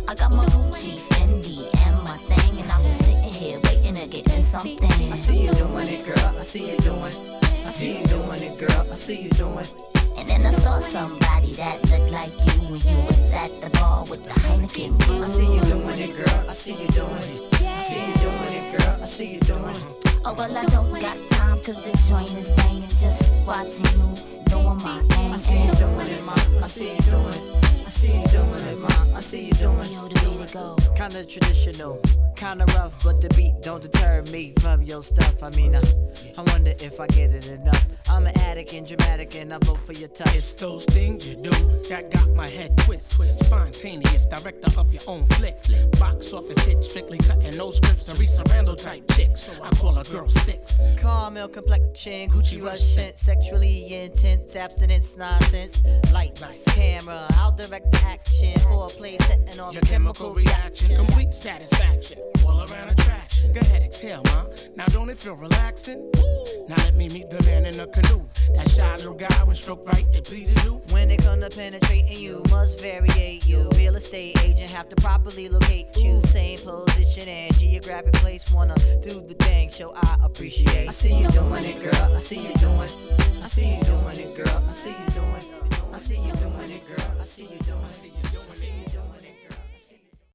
I got my Gucci, Fendi, and my thing, and I'm just sitting here waiting to get in something. I see you doing it, girl. I see you doing. I see you doing it, girl. I see you doing. And then I saw somebody that looked like you when you was at the bar with the Heineken brew. I see you doing it, girl. I see you doing it. I see you doing it, girl. I see you doing it. Oh, well, I don't got time, cause the joint is banging. Just watching you, doing my thing. I see you doing it, ma. I see you doing it. I see you doing it, ma. I see you doing it. Yo, the way to go. Kinda traditional, kinda rough, but the beat don't deter me from your stuff. I mean, I wonder if I get it enough. I'm an addict and dramatic, and I vote for your touch. It's those things you do that got my head twist. Spontaneous, director of your own flick. Box office hit, strictly cutting no scripts. Teresa Randall type chicks. I call a girl 6. Caramel complexion, Gucci rush scent, sexually intense, abstinence, nonsense. Lights, camera, I'll direct the action for a play setting off your chemical reaction. Complete satisfaction, all around attraction. Go ahead, exhale, ma. Now don't it feel relaxing? Now let me meet the man in the canoe. That shy little guy when stroke right, it pleases you. When it comes to penetrating, you must variate you. Real estate agent have to properly locate you. Same position and geographic place. Wanna do the thing, show I appreciate. I see you doing it, girl. I see you doing. I see you doing it, girl. I see you doing. I see you doing it, girl. I see you doing. I see you doing it.